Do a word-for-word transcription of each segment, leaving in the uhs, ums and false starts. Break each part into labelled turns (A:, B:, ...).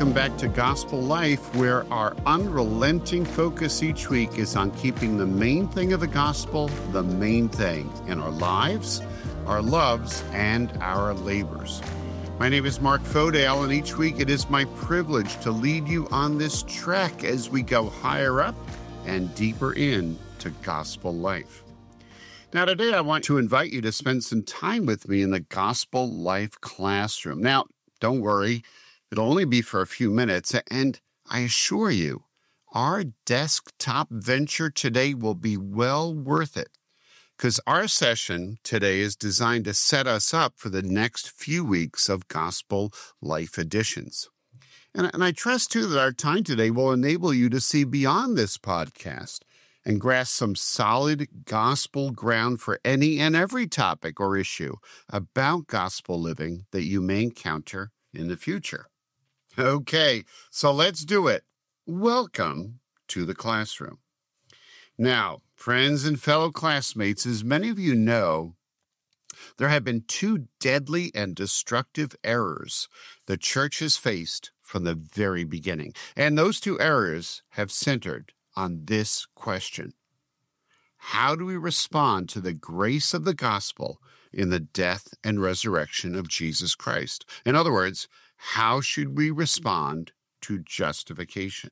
A: welcome back to Gospel Life, where our unrelenting focus each week is on keeping the main thing of the gospel the main thing in our lives, our loves, and our labors. My name is Mark Fodale, and each week it is my privilege to lead you on this trek as we go higher up and deeper in to gospel life. Now, today I want to invite you to spend some time with me in the Gospel Life classroom. Now, don't worry, it'll only be for a few minutes, and I assure you, our desktop venture today will be well worth it, because our session today is designed to set us up for the next few weeks of Gospel Life editions. And, and I trust, too, that our time today will enable you to see beyond this podcast and grasp some solid gospel ground for any and every topic or issue about gospel living that you may encounter in the future. Okay, so let's do it. Welcome to the classroom. Now, friends and fellow classmates, as many of you know, there have been two deadly and destructive errors the church has faced from the very beginning. And those two errors have centered on this question: how do we respond to the grace of the gospel in the death and resurrection of Jesus Christ? In other words, how should we respond to justification?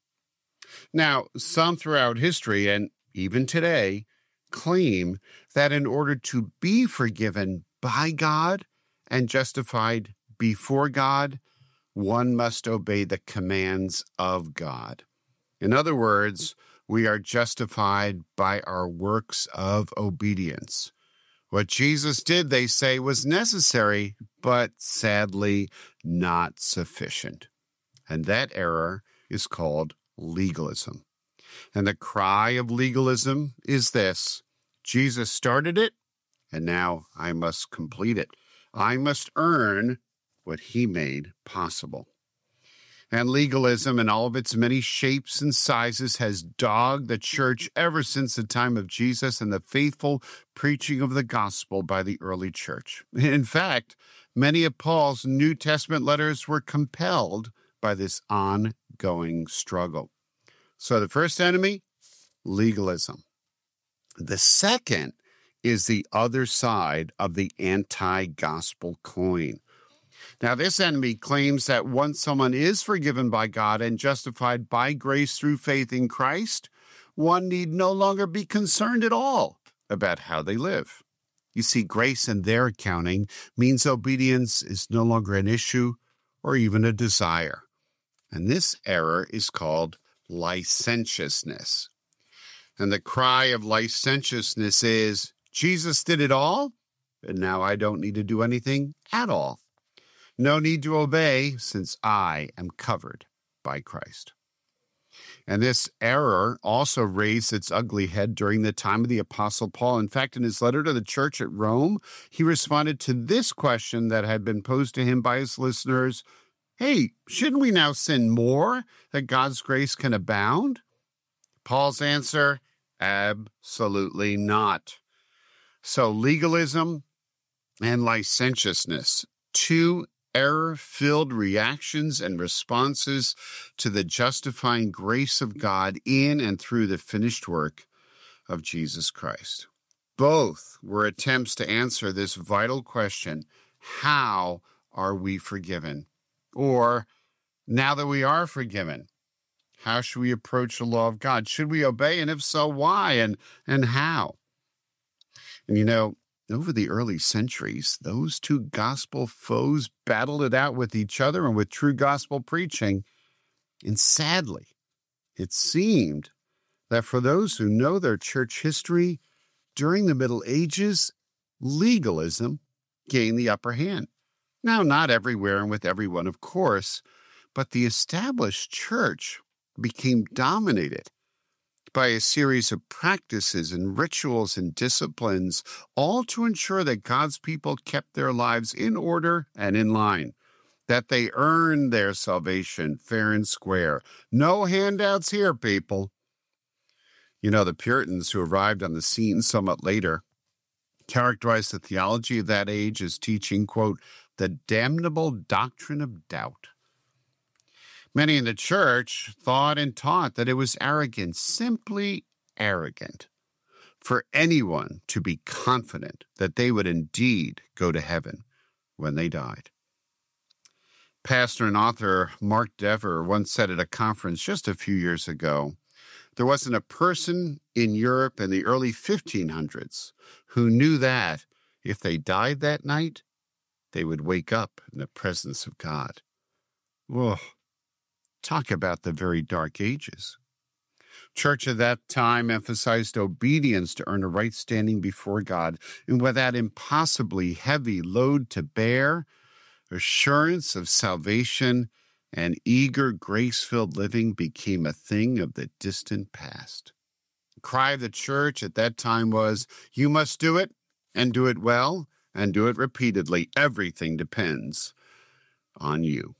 A: Now, some throughout history, and even today, claim that in order to be forgiven by God and justified before God, one must obey the commands of God. In other words, we are justified by our works of obedience. What Jesus did, they say, was necessary, but sadly not sufficient. And that error is called legalism. And the cry of legalism is this: Jesus started it, and now I must complete it. I must earn what he made possible. And legalism, in all of its many shapes and sizes, has dogged the church ever since the time of Jesus and the faithful preaching of the gospel by the early church. In fact, many of Paul's New Testament letters were compelled by this ongoing struggle. So the first enemy, legalism. The second is the other side of the anti-gospel coin. Now, this enemy claims that once someone is forgiven by God and justified by grace through faith in Christ, one need no longer be concerned at all about how they live. You see, grace in their accounting means obedience is no longer an issue or even a desire. And this error is called licentiousness. And the cry of licentiousness is, Jesus did it all, and now I don't need to do anything at all. No need to obey, since I am covered by Christ. And this error also raised its ugly head during the time of the Apostle Paul. In fact, in his letter to the church at Rome, he responded to this question that had been posed to him by his listeners: hey, shouldn't we now sin more that God's grace can abound? Paul's answer: absolutely not. So legalism and licentiousness, two error-filled reactions and responses to the justifying grace of God in and through the finished work of Jesus Christ. Both were attempts to answer this vital question: how are we forgiven? Or, now that we are forgiven, how should we approach the law of God? Should we obey? And if so, why and, and how? And you know, over the early centuries, those two gospel foes battled it out with each other and with true gospel preaching. And sadly, it seemed that for those who know their church history, during the Middle Ages, legalism gained the upper hand. Now, not everywhere and with everyone, of course, but the established church became dominated by a series of practices and rituals and disciplines, all to ensure that God's people kept their lives in order and in line, that they earned their salvation fair and square. No handouts here, people. You know, the Puritans, who arrived on the scene somewhat later, characterized the theology of that age as teaching, quote, the damnable doctrine of doubt. Many in the church thought and taught that it was arrogant, simply arrogant, for anyone to be confident that they would indeed go to heaven when they died. Pastor and author Mark Dever once said at a conference just a few years ago, there wasn't a person in Europe in the early fifteen hundreds who knew that if they died that night, they would wake up in the presence of God. Whoa. Talk about the very dark ages. Church at that time emphasized obedience to earn a right standing before God, and with that impossibly heavy load to bear, assurance of salvation and eager, grace-filled living became a thing of the distant past. The cry of the church at that time was, you must do it, and do it well, and do it repeatedly. Everything depends on you.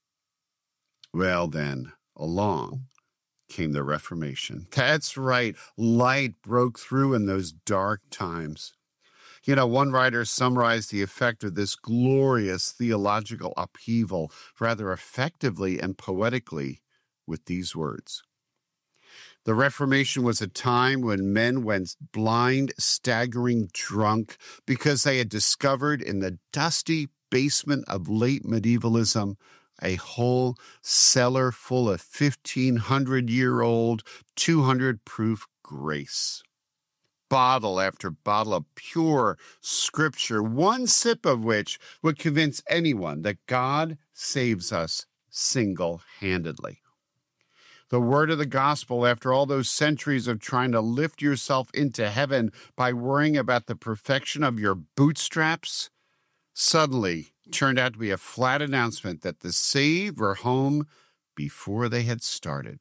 A: Well then, along came the Reformation. That's right. Light broke through in those dark times. You know, one writer summarized the effect of this glorious theological upheaval rather effectively and poetically with these words. The Reformation was a time when men went blind, staggering drunk because they had discovered in the dusty basement of late medievalism a whole cellar full of fifteen hundred year old, two hundred proof grace. Bottle after bottle of pure scripture, one sip of which would convince anyone that God saves us single-handedly. The word of the gospel, after all those centuries of trying to lift yourself into heaven by worrying about the perfection of your bootstraps, suddenly turned out to be a flat announcement that the saved were home before they had started.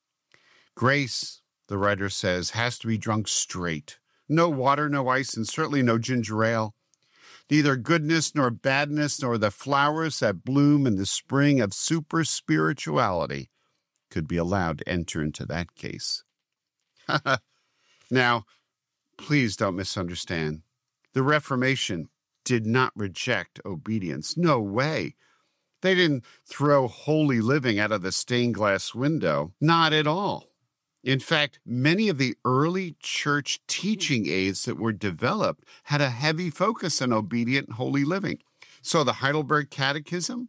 A: Grace, the writer says, has to be drunk straight. No water, no ice, and certainly no ginger ale. Neither goodness nor badness nor the flowers that bloom in the spring of super spirituality could be allowed to enter into that case. Now, please don't misunderstand. The Reformation did not reject obedience. No way. They didn't throw holy living out of the stained glass window. Not at all. In fact, many of the early church teaching aids that were developed had a heavy focus on obedient and holy living. So the Heidelberg Catechism,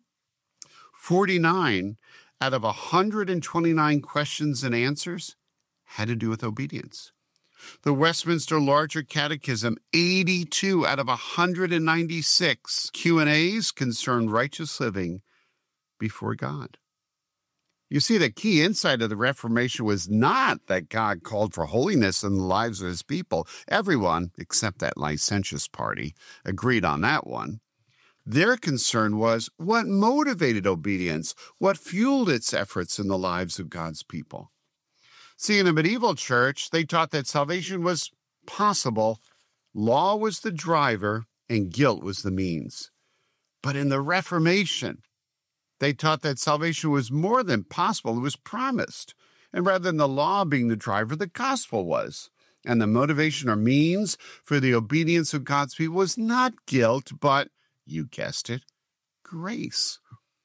A: forty-nine out of one hundred twenty-nine questions and answers had to do with obedience. The Westminster Larger Catechism, eighty-two out of one hundred ninety-six Q and A's concerned righteous living before God. You see, the key insight of the Reformation was not that God called for holiness in the lives of his people. Everyone, except that licentious party, agreed on that one. Their concern was what motivated obedience, what fueled its efforts in the lives of God's people. See, in the medieval church, they taught that salvation was possible, law was the driver, and guilt was the means. But in the Reformation, they taught that salvation was more than possible, it was promised. And rather than the law being the driver, the gospel was. And the motivation or means for the obedience of God's people was not guilt, but, you guessed it, grace.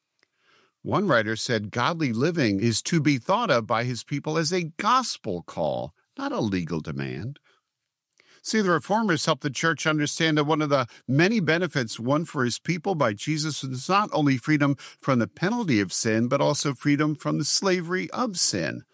A: One writer said godly living is to be thought of by his people as a gospel call, not a legal demand. See, the Reformers helped the church understand that one of the many benefits won for his people by Jesus is not only freedom from the penalty of sin, but also freedom from the slavery of sin.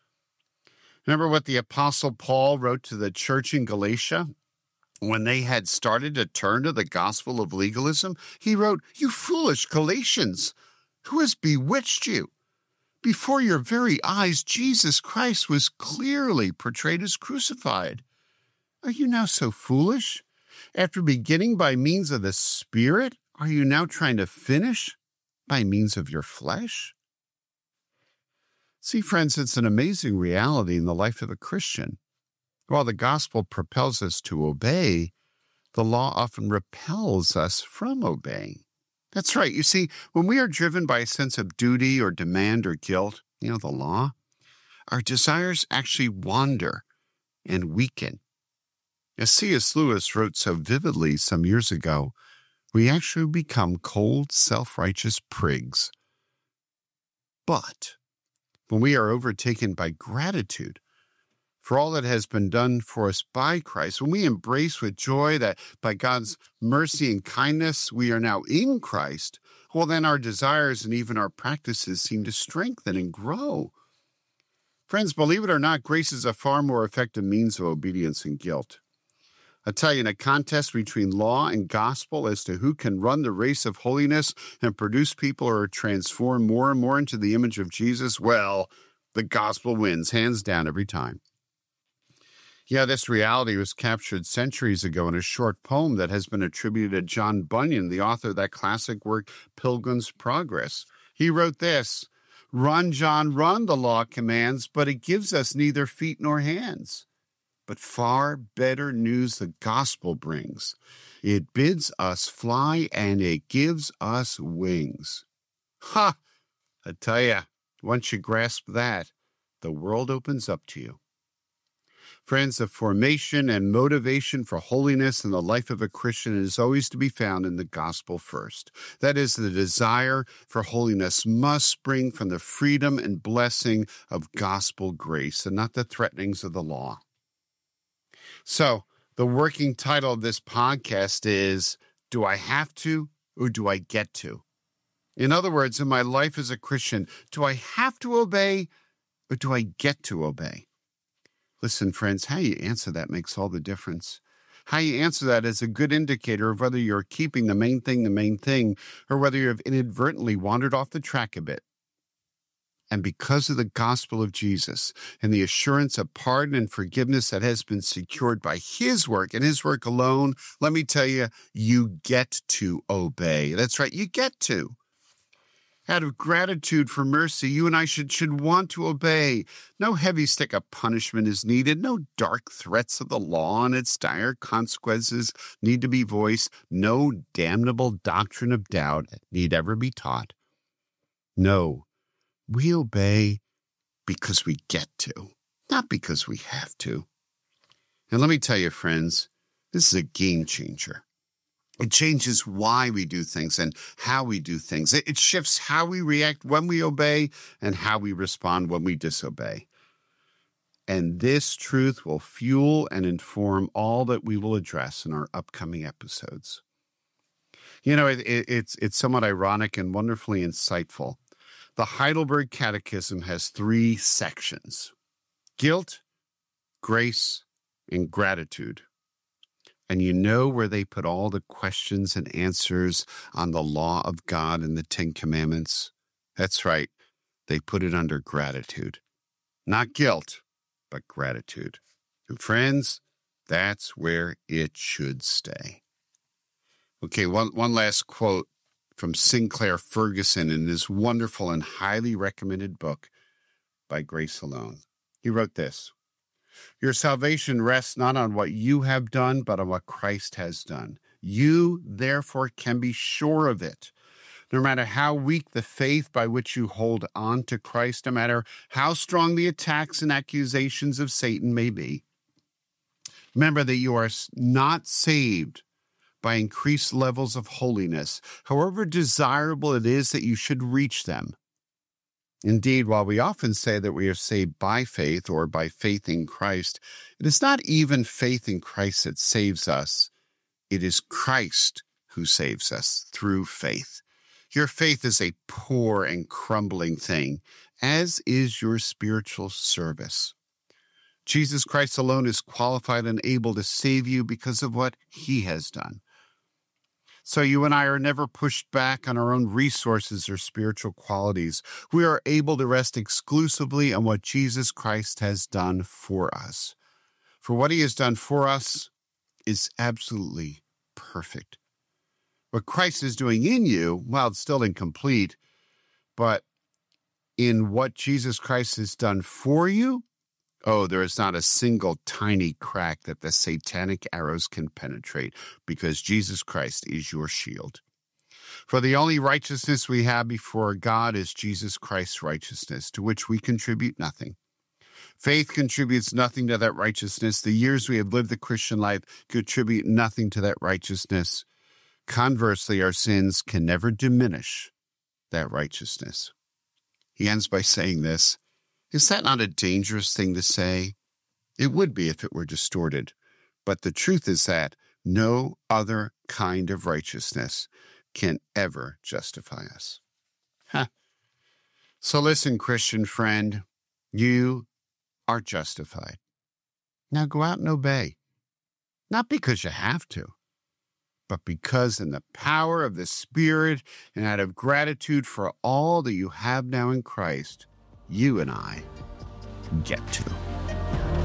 A: Remember what the Apostle Paul wrote to the church in Galatia? When they had started to turn to the gospel of legalism, he wrote, "You foolish Galatians, who has bewitched you? Before your very eyes, Jesus Christ was clearly portrayed as crucified. Are you now so foolish? After beginning by means of the Spirit, are you now trying to finish by means of your flesh?" See, friends, it's an amazing reality in the life of a Christian. While the gospel propels us to obey, the law often repels us from obeying. That's right. You see, when we are driven by a sense of duty or demand or guilt, you know, the law, our desires actually wander and weaken. As C S Lewis wrote so vividly some years ago, we actually become cold, self-righteous prigs. But when we are overtaken by gratitude for all that has been done for us by Christ, when we embrace with joy that by God's mercy and kindness we are now in Christ, well, then our desires and even our practices seem to strengthen and grow. Friends, believe it or not, grace is a far more effective means of obedience than guilt. I tell you, in a contest between law and gospel as to who can run the race of holiness and produce people who are transformed more and more into the image of Jesus, well, the gospel wins, hands down, every time. Yeah, this reality was captured centuries ago in a short poem that has been attributed to John Bunyan, the author of that classic work, Pilgrim's Progress. He wrote this, "Run, John, run, the law commands, but it gives us neither feet nor hands. But far better news the gospel brings. It bids us fly and it gives us wings." Ha! I tell you, once you grasp that, the world opens up to you. Friends, the formation and motivation for holiness in the life of a Christian is always to be found in the gospel first. That is, the desire for holiness must spring from the freedom and blessing of gospel grace and not the threatenings of the law. So, the working title of this podcast is, Do I Have to or Do I Get to? In other words, in my life as a Christian, do I have to obey or do I get to obey? Listen, friends, how you answer that makes all the difference. How you answer that is a good indicator of whether you're keeping the main thing the main thing or whether you have inadvertently wandered off the track a bit. And because of the gospel of Jesus and the assurance of pardon and forgiveness that has been secured by his work and his work alone, let me tell you, you get to obey. That's right, you get to. Out of gratitude for mercy, you and I should, should want to obey. No heavy stick of punishment is needed. No dark threats of the law and its dire consequences need to be voiced. No damnable doctrine of doubt need ever be taught. No. We obey because we get to, not because we have to. And let me tell you, friends, this is a game changer. It changes why we do things and how we do things. It shifts how we react when we obey and how we respond when we disobey. And this truth will fuel and inform all that we will address in our upcoming episodes. You know, it, it, it's, it's somewhat ironic and wonderfully insightful. The Heidelberg Catechism has three sections: guilt, grace, and gratitude. And you know where they put all the questions and answers on the law of God and the Ten Commandments? That's right. They put it under gratitude. Not guilt, but gratitude. And friends, that's where it should stay. Okay, one, one last quote from Sinclair Ferguson in his wonderful and highly recommended book, By Grace Alone. He wrote this: "Your salvation rests not on what you have done, but on what Christ has done. You, therefore, can be sure of it. No matter how weak the faith by which you hold on to Christ, no matter how strong the attacks and accusations of Satan may be, remember that you are not saved by increased levels of holiness, however desirable it is that you should reach them. Indeed, while we often say that we are saved by faith or by faith in Christ, it is not even faith in Christ that saves us. It is Christ who saves us through faith. Your faith is a poor and crumbling thing, as is your spiritual service. Jesus Christ alone is qualified and able to save you because of what he has done. So you and I are never pushed back on our own resources or spiritual qualities. We are able to rest exclusively on what Jesus Christ has done for us. For what he has done for us is absolutely perfect. What Christ is doing in you, well, it's still incomplete, but in what Jesus Christ has done for you, oh, there is not a single tiny crack that the satanic arrows can penetrate, because Jesus Christ is your shield. For the only righteousness we have before God is Jesus Christ's righteousness, to which we contribute nothing. Faith contributes nothing to that righteousness. The years we have lived the Christian life contribute nothing to that righteousness. Conversely, our sins can never diminish that righteousness. He ends by saying this. Is that not a dangerous thing to say? It would be if it were distorted. But the truth is that no other kind of righteousness can ever justify us. Huh. So listen, Christian friend, you are justified. Now go out and obey. Not because you have to, but because in the power of the Spirit and out of gratitude for all that you have now in Christ, you and I get to.